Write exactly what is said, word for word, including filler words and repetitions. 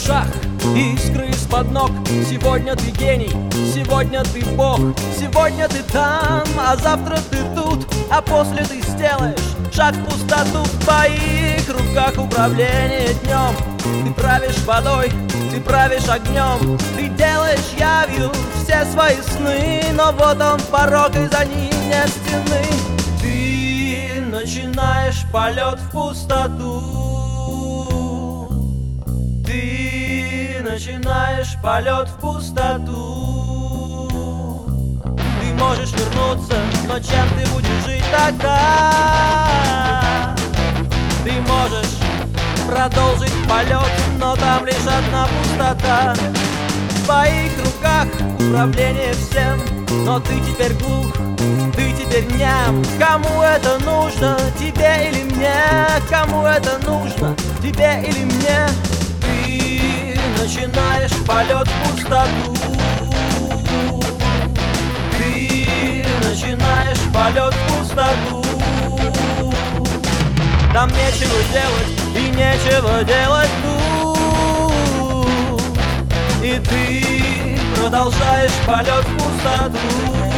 ушах, искры из-под ног. Сегодня ты гений, сегодня ты бог, сегодня ты там, а завтра ты тут, а после ты сделаешь шаг в пустоту. В твоих руках управление днем. Ты правишь водой, ты правишь огнем, ты делаешь явью все свои сны, но вот он порог, и за ним нет стены. Ты начинаешь полет в пустоту. Ты начинаешь полет в пустоту. Ты можешь вернуться, но чем ты будешь жить тогда? Ты можешь продолжить полет, но там лишь одна пустота. В твоих руках управление всем, но ты теперь глух, ты теперь ням. Кому это нужно, тебе или мне? Кому это нужно, тебе или мне? Ты начинаешь полет в пустоту. Ты начинаешь полет в пустоту. Там нечего делать и нечего делать тут. И ты продолжаешь полет в пустоту.